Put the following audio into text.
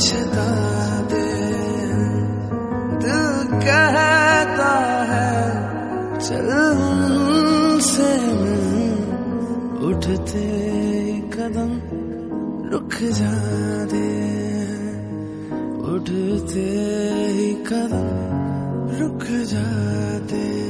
पछता दे। दिल कहता है चल से उठते कदम रुक जा दे, उठते ही कदम रुक जा दे।